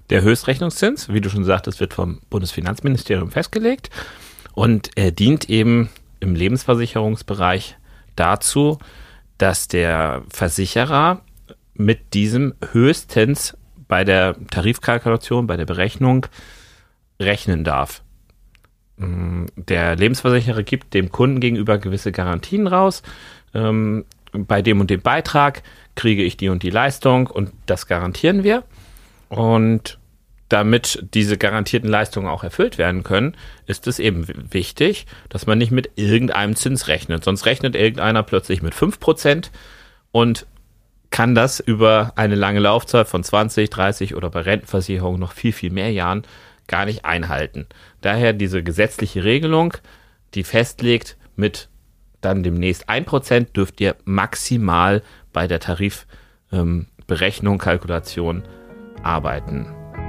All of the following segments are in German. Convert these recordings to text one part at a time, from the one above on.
Der Höchstrechnungszins, wie du schon sagtest, wird vom Bundesfinanzministerium festgelegt und er dient eben im Lebensversicherungsbereich dazu, dass der Versicherer mit diesem höchstens bei der Tarifkalkulation, bei der Berechnung rechnen darf. Der Lebensversicherer gibt dem Kunden gegenüber gewisse Garantien raus. Bei dem und dem Beitrag kriege ich die und die Leistung und das garantieren wir. Und damit diese garantierten Leistungen auch erfüllt werden können, ist es eben wichtig, dass man nicht mit irgendeinem Zins rechnet. Sonst rechnet irgendeiner plötzlich mit 5% und kann das über eine lange Laufzeit von 20, 30 oder bei Rentenversicherungen noch viel, viel mehr Jahren gar nicht einhalten. Daher diese gesetzliche Regelung, die festlegt, mit dann demnächst 1% dürft ihr maximal bei der Tarifberechnung, Kalkulation arbeiten.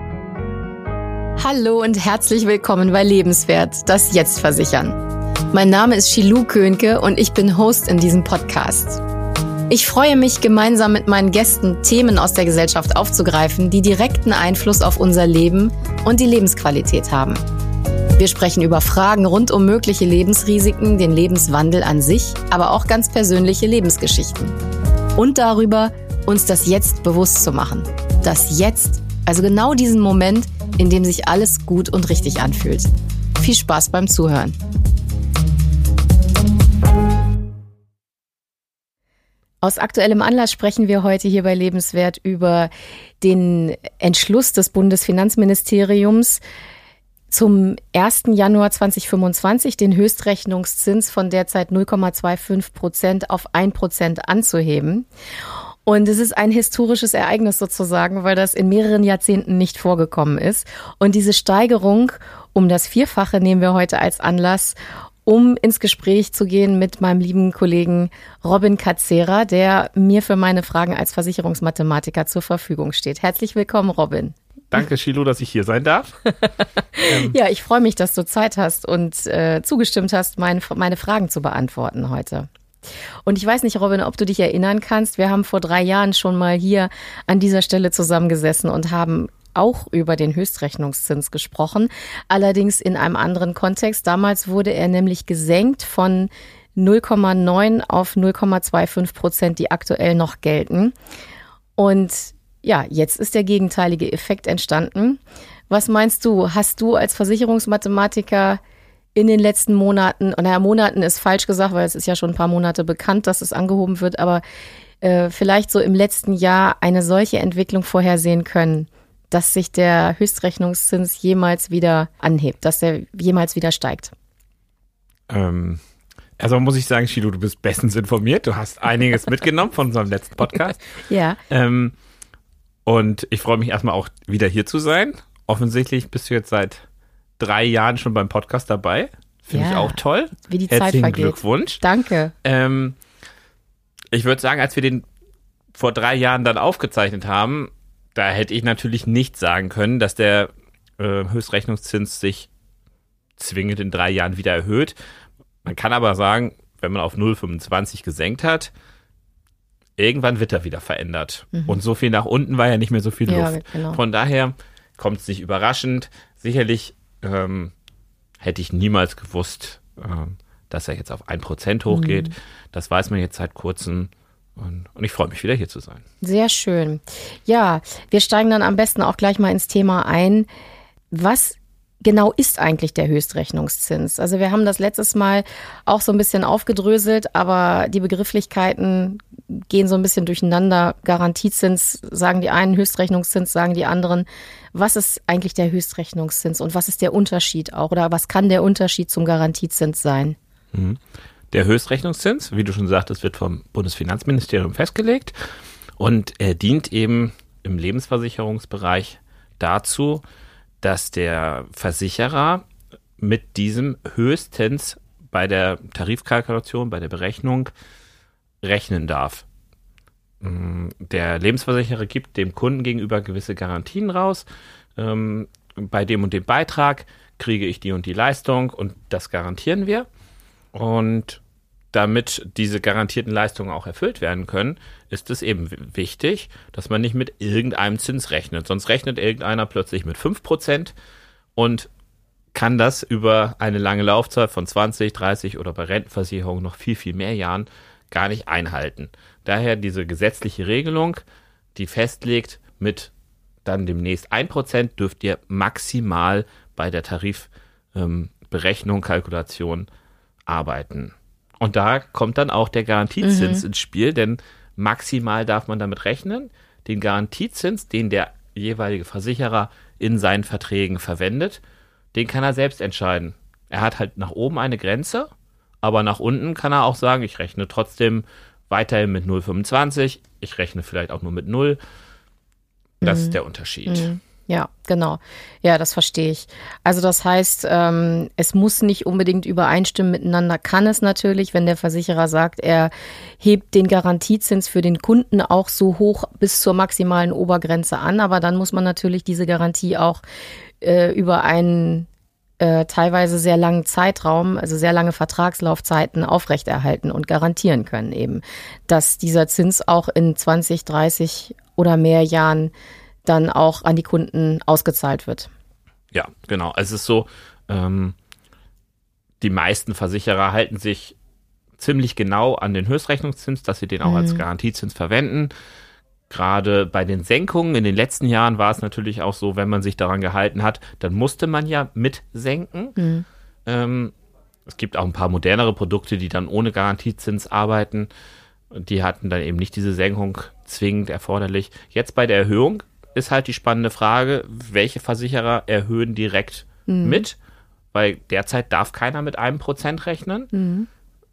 Hallo und herzlich willkommen bei Lebenswert, das Jetzt versichern. Mein Name ist Shilou Könke und ich bin Host in diesem Podcast. Ich freue mich, gemeinsam mit meinen Gästen Themen aus der Gesellschaft aufzugreifen, die direkten Einfluss auf unser Leben und die Lebensqualität haben. Wir sprechen über Fragen rund um mögliche Lebensrisiken, den Lebenswandel an sich, aber auch ganz persönliche Lebensgeschichten. Und darüber, uns das Jetzt bewusst zu machen. Das Jetzt, also genau diesen Moment, in dem sich alles gut und richtig anfühlt. Viel Spaß beim Zuhören. Aus aktuellem Anlass sprechen wir heute hier bei Lebenswert über den Entschluss des Bundesfinanzministeriums, zum 1. Januar 2025 den Höchstrechnungszins von derzeit 0,25% auf 1% anzuheben. Und es ist ein historisches Ereignis sozusagen, weil das in mehreren Jahrzehnten nicht vorgekommen ist. Und diese Steigerung um das Vierfache nehmen wir heute als Anlass, um ins Gespräch zu gehen mit meinem lieben Kollegen Robin Katzera, der mir für meine Fragen als Versicherungsmathematiker zur Verfügung steht. Herzlich willkommen, Robin. Danke, Shilou, dass ich hier sein darf. Ja, ich freue mich, dass du Zeit hast und zugestimmt hast, meine Fragen zu beantworten heute. Und ich weiß nicht, Robin, ob du dich erinnern kannst, wir haben vor 3 Jahren schon mal hier an dieser Stelle zusammengesessen und haben auch über den Höchstrechnungszins gesprochen, allerdings in einem anderen Kontext. Damals wurde er nämlich gesenkt von 0,9 auf 0,25%, die aktuell noch gelten. Und ja, jetzt ist der gegenteilige Effekt entstanden. Was meinst du? Hast du als Versicherungsmathematiker in den letzten Monaten, Monaten ist falsch gesagt, weil es ist ja schon ein paar Monate bekannt, dass es angehoben wird, aber vielleicht so im letzten Jahr eine solche Entwicklung vorhersehen können, dass sich der Höchstrechnungszins jemals wieder anhebt, dass er jemals wieder steigt? Also muss ich sagen, Shilou, du bist bestens informiert. Du hast einiges mitgenommen von unserem letzten Podcast. Ja. Und ich freue mich erstmal auch wieder hier zu sein. Offensichtlich bist du jetzt seit 3 Jahren schon beim Podcast dabei. Finde ich auch toll. Wie die Zeit Herzlichen vergeht. Glückwunsch. Danke. Ich würde sagen, als wir den vor 3 Jahren dann aufgezeichnet haben, da hätte ich natürlich nicht sagen können, dass der Höchstrechnungszins sich zwingend in 3 Jahren wieder erhöht. Man kann aber sagen, wenn man auf 0,25 gesenkt hat, irgendwann wird er wieder verändert. Und so viel nach unten war ja nicht mehr so viel Luft. Ja, genau. Von daher kommt es nicht überraschend. Sicherlich hätte ich niemals gewusst, dass er jetzt auf 1% hochgeht. Das weiß man jetzt seit kurzem. Und ich freue mich wieder hier zu sein. Sehr schön. Ja, wir steigen dann am besten auch gleich mal ins Thema ein. Was genau ist eigentlich der Höchstrechnungszins? Also wir haben das letztes Mal auch so ein bisschen aufgedröselt, aber die Begrifflichkeiten gehen so ein bisschen durcheinander. Garantiezins sagen die einen, Höchstrechnungszins sagen die anderen. Was ist eigentlich der Höchstrechnungszins und was ist der Unterschied auch? Oder was kann der Unterschied zum Garantiezins sein? Der Höchstrechnungszins, wie du schon sagtest, wird vom Bundesfinanzministerium festgelegt und er dient eben im Lebensversicherungsbereich dazu, dass der Versicherer mit diesem höchstens bei der Tarifkalkulation, bei der Berechnung rechnen darf. Der Lebensversicherer gibt dem Kunden gegenüber gewisse Garantien raus. Bei dem und dem Beitrag kriege ich die und die Leistung und das garantieren wir. Und damit diese garantierten Leistungen auch erfüllt werden können, ist es eben wichtig, dass man nicht mit irgendeinem Zins rechnet. Sonst rechnet irgendeiner plötzlich mit 5% und kann das über eine lange Laufzeit von 20, 30 oder bei Rentenversicherungen noch viel, viel mehr Jahren gar nicht einhalten. Daher diese gesetzliche Regelung, die festlegt, mit dann demnächst 1% dürft ihr maximal bei der Tarifberechnung, Kalkulation arbeiten. Und da kommt dann auch der Garantiezins ins Spiel, denn maximal darf man damit rechnen. Den Garantiezins, den der jeweilige Versicherer in seinen Verträgen verwendet, den kann er selbst entscheiden. Er hat halt nach oben eine Grenze, aber nach unten kann er auch sagen, ich rechne trotzdem weiterhin mit 0,25, ich rechne vielleicht auch nur mit 0. Das ist der Unterschied. Ja, genau. Ja, das verstehe ich. Also das heißt, es muss nicht unbedingt übereinstimmen miteinander, kann es natürlich, wenn der Versicherer sagt, er hebt den Garantiezins für den Kunden auch so hoch bis zur maximalen Obergrenze an, aber dann muss man natürlich diese Garantie auch über einen teilweise sehr langen Zeitraum, also sehr lange Vertragslaufzeiten aufrechterhalten und garantieren können eben, dass dieser Zins auch in 20, 30 oder mehr Jahren dann auch an die Kunden ausgezahlt wird. Ja, genau. Es ist so, die meisten Versicherer halten sich ziemlich genau an den Höchstrechnungszins, dass sie den auch als Garantiezins verwenden. Gerade bei den Senkungen in den letzten Jahren war es natürlich auch so, wenn man sich daran gehalten hat, dann musste man ja mit senken. Es gibt auch ein paar modernere Produkte, die dann ohne Garantiezins arbeiten. Die hatten dann eben nicht diese Senkung zwingend erforderlich. Jetzt bei der Erhöhung ist halt die spannende Frage, welche Versicherer erhöhen direkt mit, weil derzeit darf keiner mit 1% rechnen.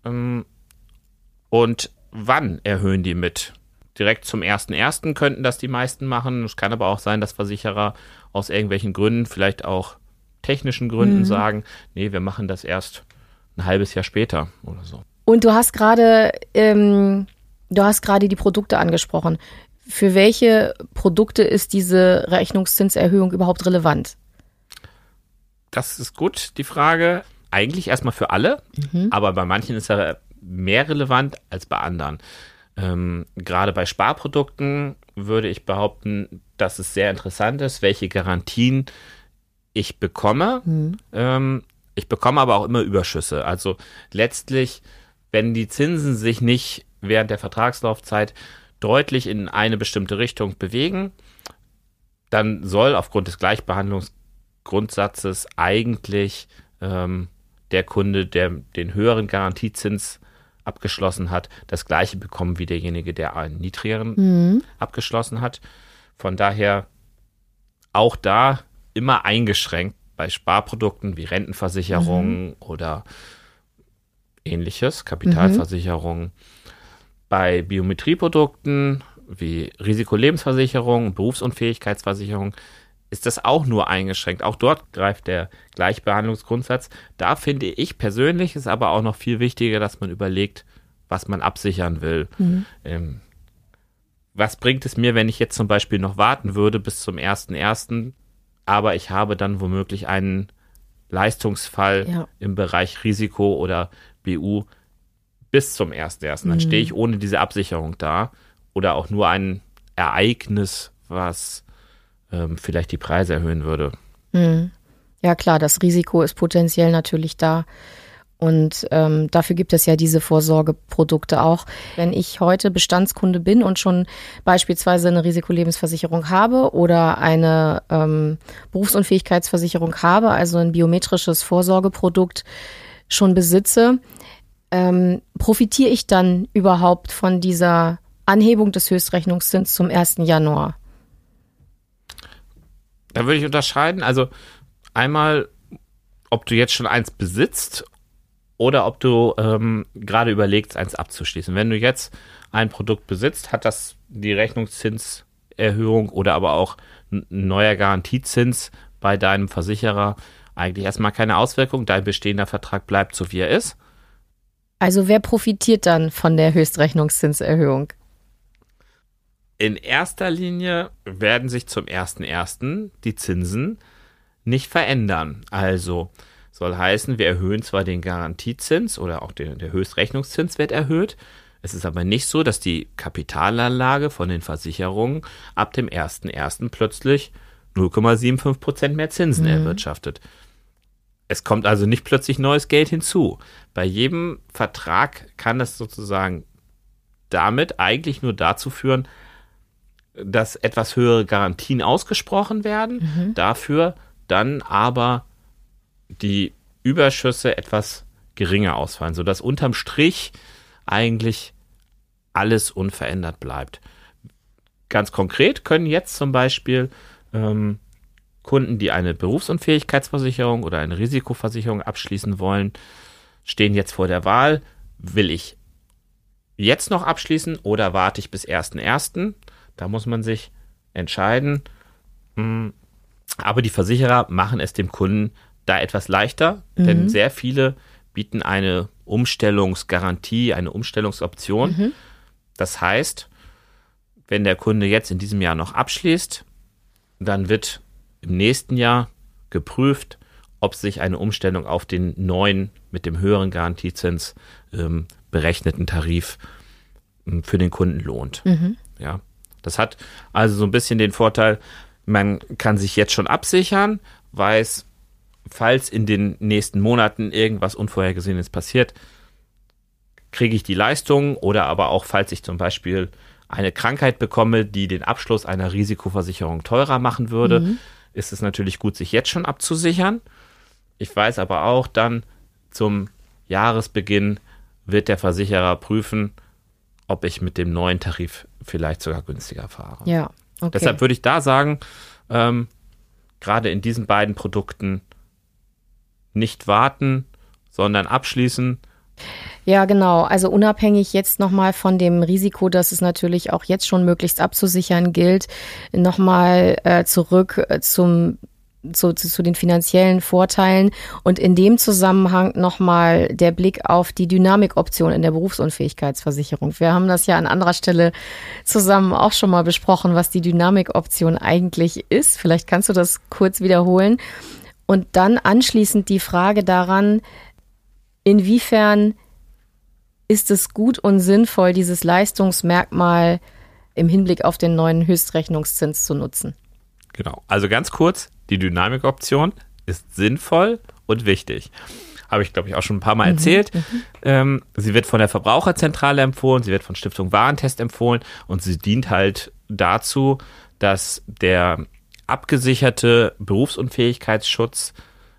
Und wann erhöhen die mit? Direkt zum 1.1. könnten das die meisten machen. Es kann aber auch sein, dass Versicherer aus irgendwelchen Gründen, vielleicht auch technischen Gründen sagen, nee, wir machen das erst ein halbes Jahr später oder so. Und du hast gerade die Produkte angesprochen. Für welche Produkte ist diese Rechnungszinserhöhung überhaupt relevant? Das ist gut, die Frage. Eigentlich erstmal für alle, aber bei manchen ist er mehr relevant als bei anderen. Gerade bei Sparprodukten würde ich behaupten, dass es sehr interessant ist, welche Garantien ich bekomme. Ich bekomme aber auch immer Überschüsse. Also letztlich, wenn die Zinsen sich nicht während der Vertragslaufzeit deutlich in eine bestimmte Richtung bewegen, dann soll aufgrund des Gleichbehandlungsgrundsatzes eigentlich der Kunde, der den höheren Garantiezins abgeschlossen hat, das gleiche bekommen wie derjenige, der einen niedrigeren abgeschlossen hat. Von daher auch da immer eingeschränkt bei Sparprodukten wie Rentenversicherungen oder ähnliches, Kapitalversicherungen. Bei Biometrieprodukten wie Risikolebensversicherung, Berufsunfähigkeitsversicherung ist das auch nur eingeschränkt. Auch dort greift der Gleichbehandlungsgrundsatz. Da finde ich persönlich ist aber auch noch viel wichtiger, dass man überlegt, was man absichern will. Was bringt es mir, wenn ich jetzt zum Beispiel noch warten würde bis zum 1.1., aber ich habe dann womöglich einen Leistungsfall im Bereich Risiko oder BU bis zum 1.1. Dann stehe ich ohne diese Absicherung da oder auch nur ein Ereignis, was vielleicht die Preise erhöhen würde. Ja klar, das Risiko ist potenziell natürlich da und dafür gibt es ja diese Vorsorgeprodukte auch. Wenn ich heute Bestandskunde bin und schon beispielsweise eine Risikolebensversicherung habe oder eine Berufsunfähigkeitsversicherung habe, also ein biometrisches Vorsorgeprodukt schon besitze, profitiere ich dann überhaupt von dieser Anhebung des Höchstrechnungszins zum 1. Januar? Da würde ich unterscheiden, also einmal, ob du jetzt schon eins besitzt oder ob du gerade überlegst, eins abzuschließen. Wenn du jetzt ein Produkt besitzt, hat das die Rechnungszinserhöhung oder aber auch ein neuer Garantiezins bei deinem Versicherer eigentlich erstmal keine Auswirkung. Dein bestehender Vertrag bleibt so, wie er ist. Also wer profitiert dann von der Höchstrechnungszinserhöhung? In erster Linie werden sich zum 1.1. die Zinsen nicht verändern. Also Soll heißen, wir erhöhen zwar den Garantiezins oder auch der Höchstrechnungszins wird erhöht. Es ist aber nicht so, dass die Kapitalanlage von den Versicherungen ab dem 1.1. plötzlich 0,75% mehr Zinsen erwirtschaftet. Es kommt also nicht plötzlich neues Geld hinzu. Bei jedem Vertrag kann das sozusagen damit eigentlich nur dazu führen, dass etwas höhere Garantien ausgesprochen werden, dafür dann aber die Überschüsse etwas geringer ausfallen, sodass unterm Strich eigentlich alles unverändert bleibt. Ganz konkret können jetzt zum Beispiel Kunden, die eine Berufsunfähigkeitsversicherung oder eine Risikoversicherung abschließen wollen, stehen jetzt vor der Wahl, will ich jetzt noch abschließen oder warte ich bis 1.1.? Da muss man sich entscheiden. Aber die Versicherer machen es dem Kunden da etwas leichter, denn sehr viele bieten eine Umstellungsgarantie, eine Umstellungsoption. Das heißt, wenn der Kunde jetzt in diesem Jahr noch abschließt, dann wird im nächsten Jahr geprüft, ob sich eine Umstellung auf den neuen, mit dem höheren Garantiezins berechneten Tarif für den Kunden lohnt. Ja, das hat also so ein bisschen den Vorteil, man kann sich jetzt schon absichern, weiß, falls in den nächsten Monaten irgendwas Unvorhergesehenes passiert, kriege ich die Leistung oder aber auch, falls ich zum Beispiel eine Krankheit bekomme, die den Abschluss einer Risikoversicherung teurer machen würde, ist es natürlich gut, sich jetzt schon abzusichern. Ich weiß aber auch, dann zum Jahresbeginn wird der Versicherer prüfen, ob ich mit dem neuen Tarif vielleicht sogar günstiger fahre. Ja, okay. Deshalb würde ich da sagen, gerade in diesen beiden Produkten nicht warten, sondern abschließen. Ja, genau. Also unabhängig jetzt nochmal von dem Risiko, dass es natürlich auch jetzt schon möglichst abzusichern gilt, nochmal zurück zu den finanziellen Vorteilen und in dem Zusammenhang nochmal der Blick auf die Dynamikoption in der Berufsunfähigkeitsversicherung. Wir haben das ja an anderer Stelle zusammen auch schon mal besprochen, was die Dynamikoption eigentlich ist. Vielleicht kannst du das kurz wiederholen. Und dann anschließend die Frage daran, inwiefern ist es gut und sinnvoll, dieses Leistungsmerkmal im Hinblick auf den neuen Höchstrechnungszins zu nutzen? Genau, also ganz kurz, die Dynamikoption ist sinnvoll und wichtig. Habe ich, glaube ich, auch schon ein paar Mal erzählt. Sie wird von der Verbraucherzentrale empfohlen, sie wird von Stiftung Warentest empfohlen und sie dient halt dazu, dass der abgesicherte Berufsunfähigkeitsschutz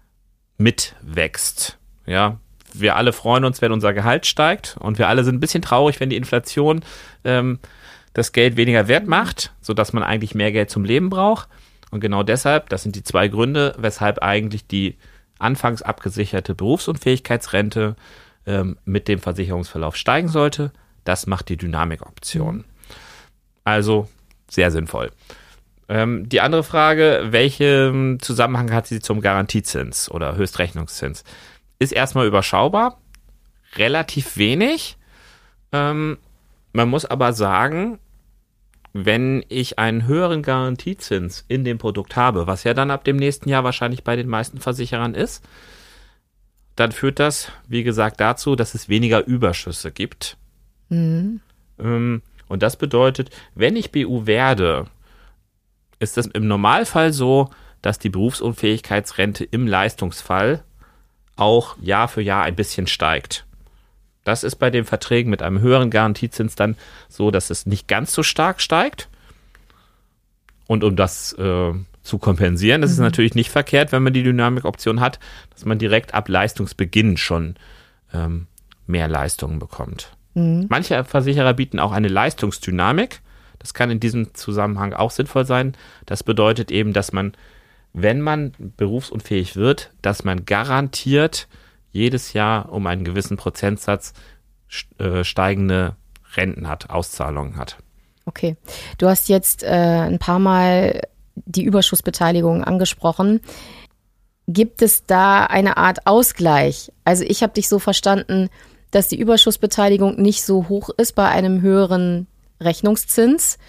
mitwächst. Ja, wir alle freuen uns, wenn unser Gehalt steigt und wir alle sind ein bisschen traurig, wenn die Inflation das Geld weniger wert macht, sodass man eigentlich mehr Geld zum Leben braucht. Und genau deshalb, das sind die zwei Gründe, weshalb eigentlich die anfangs abgesicherte Berufsunfähigkeitsrente mit dem Versicherungsverlauf steigen sollte. Das macht die Dynamikoption. Also sehr sinnvoll. Die andere Frage, welchen Zusammenhang hat sie zum Garantiezins oder Höchstrechnungszins? Ist erstmal überschaubar, relativ wenig. Man muss aber sagen, wenn ich einen höheren Garantiezins in dem Produkt habe, was ja dann ab dem nächsten Jahr wahrscheinlich bei den meisten Versicherern ist, dann führt das, wie gesagt, dazu, dass es weniger Überschüsse gibt. Und das bedeutet, wenn ich BU werde, ist es im Normalfall so, dass die Berufsunfähigkeitsrente im Leistungsfall auch Jahr für Jahr ein bisschen steigt. Das ist bei den Verträgen mit einem höheren Garantiezins dann so, dass es nicht ganz so stark steigt. Und um das zu kompensieren, das ist natürlich nicht verkehrt, wenn man die Dynamikoption hat, dass man direkt ab Leistungsbeginn schon mehr Leistungen bekommt. Manche Versicherer bieten auch eine Leistungsdynamik. Das kann in diesem Zusammenhang auch sinnvoll sein. Das bedeutet eben, dass man, wenn man berufsunfähig wird, dass man garantiert jedes Jahr um einen gewissen Prozentsatz steigende Renten hat, Auszahlungen hat. Okay, du hast jetzt ein paar Mal die Überschussbeteiligung angesprochen. Gibt es da eine Art Ausgleich? Also ich habe dich so verstanden, dass die Überschussbeteiligung nicht so hoch ist bei einem höheren Rechnungszins,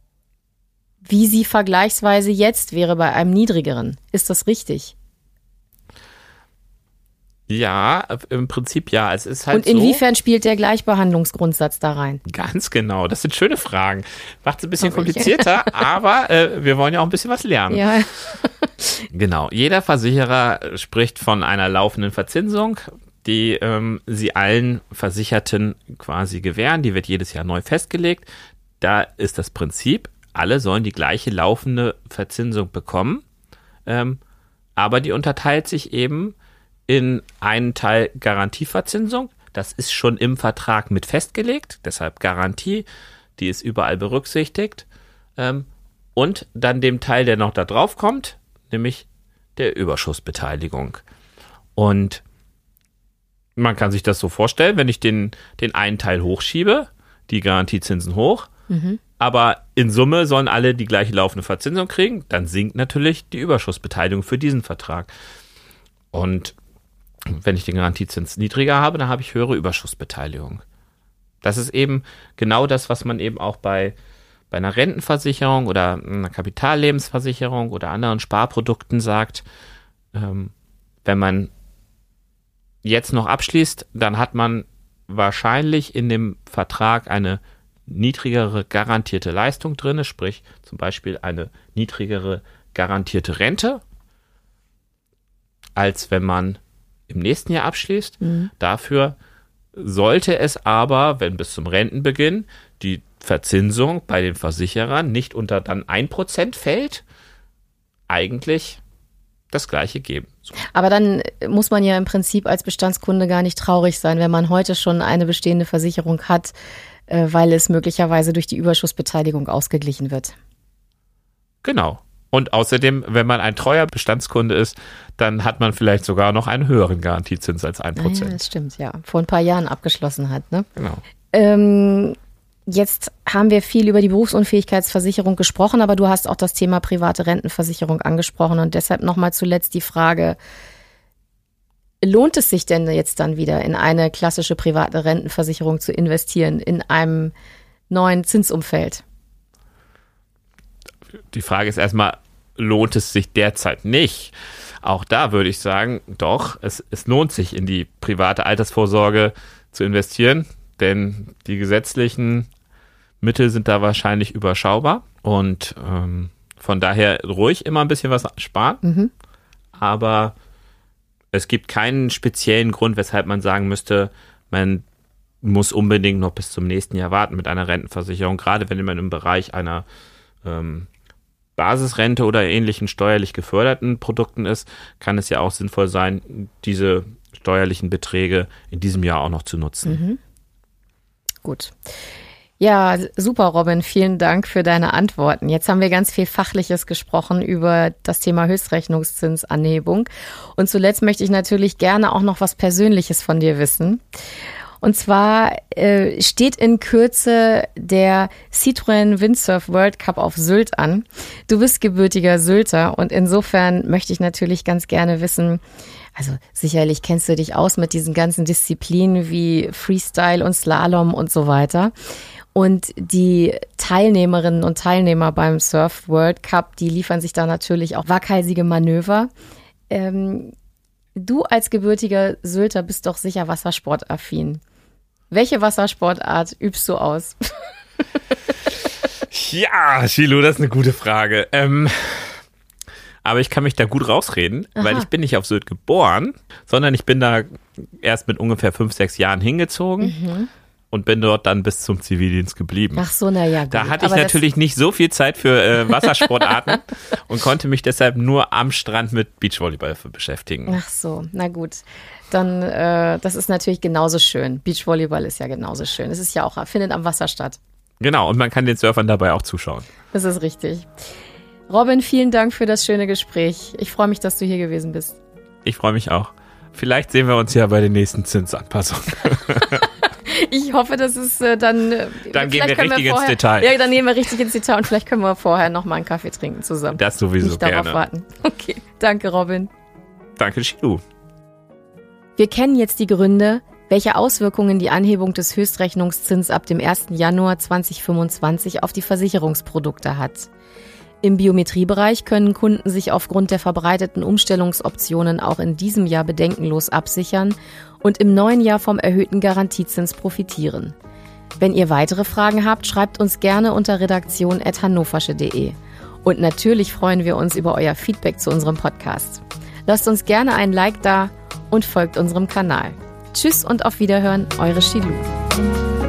wie sie vergleichsweise jetzt wäre bei einem niedrigeren. Ist das richtig? Ja, im Prinzip ja. Es ist halt und inwiefern spielt der Gleichbehandlungsgrundsatz da rein? Ganz genau, das sind schöne Fragen. Macht es ein bisschen komplizierter, aber wir wollen ja auch ein bisschen was lernen. Ja. Genau, jeder Versicherer spricht von einer laufenden Verzinsung, die sie allen Versicherten quasi gewähren. Die wird jedes Jahr neu festgelegt. Da ist das Prinzip, alle sollen die gleiche laufende Verzinsung bekommen, aber die unterteilt sich eben in einen Teil Garantieverzinsung. Das ist schon im Vertrag mit festgelegt, deshalb Garantie, die ist überall berücksichtigt. Und dann dem Teil, der noch da drauf kommt, nämlich der Überschussbeteiligung. Und man kann sich das so vorstellen, wenn ich den einen Teil hochschiebe, die Garantiezinsen hoch, aber in Summe sollen alle die gleiche laufende Verzinsung kriegen, dann sinkt natürlich die Überschussbeteiligung für diesen Vertrag. Und wenn ich den Garantiezins niedriger habe, dann habe ich höhere Überschussbeteiligung. Das ist eben genau das, was man eben auch bei einer Rentenversicherung oder einer Kapitallebensversicherung oder anderen Sparprodukten sagt. Wenn man jetzt noch abschließt, dann hat man wahrscheinlich in dem Vertrag eine niedrigere garantierte Leistung drin, sprich zum Beispiel eine niedrigere garantierte Rente, als wenn man im nächsten Jahr abschließt. Dafür sollte es aber, wenn bis zum Rentenbeginn die Verzinsung bei den Versicherern nicht unter dann 1% fällt, eigentlich das Gleiche geben. So. Aber dann muss man ja im Prinzip als Bestandskunde gar nicht traurig sein, wenn man heute schon eine bestehende Versicherung hat, weil es möglicherweise durch die Überschussbeteiligung ausgeglichen wird. Genau. Und außerdem, wenn man ein treuer Bestandskunde ist, dann hat man vielleicht sogar noch einen höheren Garantiezins als 1%. Ja, das stimmt, ja. Vor ein paar Jahren abgeschlossen hat, ne? Genau. Jetzt haben wir viel über die Berufsunfähigkeitsversicherung gesprochen, aber du hast auch das Thema private Rentenversicherung angesprochen und deshalb nochmal zuletzt die Frage, lohnt es sich denn jetzt dann wieder in eine klassische private Rentenversicherung zu investieren in einem neuen Zinsumfeld? Die Frage ist erstmal, lohnt es sich derzeit nicht? Auch da würde ich sagen, doch, es lohnt sich in die private Altersvorsorge zu investieren, denn die gesetzlichen Mittel sind da wahrscheinlich überschaubar und von daher ruhig immer ein bisschen was sparen, aber es gibt keinen speziellen Grund, weshalb man sagen müsste, man muss unbedingt noch bis zum nächsten Jahr warten mit einer Rentenversicherung, gerade wenn man im Bereich einer Basisrente oder ähnlichen steuerlich geförderten Produkten ist, kann es ja auch sinnvoll sein, diese steuerlichen Beträge in diesem Jahr auch noch zu nutzen. Gut. Ja, super, Robin. Vielen Dank für deine Antworten. Jetzt haben wir ganz viel Fachliches gesprochen über das Thema Höchstrechnungszinsanhebung. Und zuletzt möchte ich natürlich gerne auch noch was Persönliches von dir wissen. Und zwar steht in Kürze der Citroën Windsurf World Cup auf Sylt an. Du bist gebürtiger Sylter und insofern möchte ich natürlich ganz gerne wissen, also sicherlich kennst du dich aus mit diesen ganzen Disziplinen wie Freestyle und Slalom und so weiter. Und die Teilnehmerinnen und Teilnehmer beim Surf World Cup, die liefern sich da natürlich auch waghalsige Manöver. Du als gebürtiger Sylter bist doch sicher wassersportaffin. Welche Wassersportart übst du aus? Ja, Shilu, das ist eine gute Frage. Aber ich kann mich da gut rausreden, weil ich bin nicht auf Sylt geboren, sondern ich bin da erst mit ungefähr 5, 6 Jahren hingezogen und bin dort dann bis zum Zivildienst geblieben. Ach so, na ja, gut. Da hatte ich natürlich nicht so viel Zeit für Wassersportarten und konnte mich deshalb nur am Strand mit Beachvolleyball beschäftigen. Ach so, na gut. Dann, das ist natürlich genauso schön. Beachvolleyball ist ja genauso schön. Es ist ja auch, findet am Wasser statt. Genau, und man kann den Surfern dabei auch zuschauen. Das ist richtig. Robin, vielen Dank für das schöne Gespräch. Ich freue mich, dass du hier gewesen bist. Ich freue mich auch. Vielleicht sehen wir uns ja bei den nächsten Zinsanpassungen. Ich hoffe, dass es dann... Dann gehen wir richtig ins Detail. Ja, dann gehen wir richtig ins Detail und vielleicht können wir vorher nochmal einen Kaffee trinken zusammen. Das sowieso Nicht gerne. darauf warten. Okay, danke Robin. Danke, Shilu. Wir kennen jetzt die Gründe, welche Auswirkungen die Anhebung des Höchstrechnungszins ab dem 1. Januar 2025 auf die Versicherungsprodukte hat. Im Biometriebereich können Kunden sich aufgrund der verbreiteten Umstellungsoptionen auch in diesem Jahr bedenkenlos absichern und im neuen Jahr vom erhöhten Garantiezins profitieren. Wenn ihr weitere Fragen habt, schreibt uns gerne unter redaktion@hannoversche.de. Und natürlich freuen wir uns über euer Feedback zu unserem Podcast. Lasst uns gerne ein Like da und folgt unserem Kanal. Tschüss und auf Wiederhören, eure Shilou.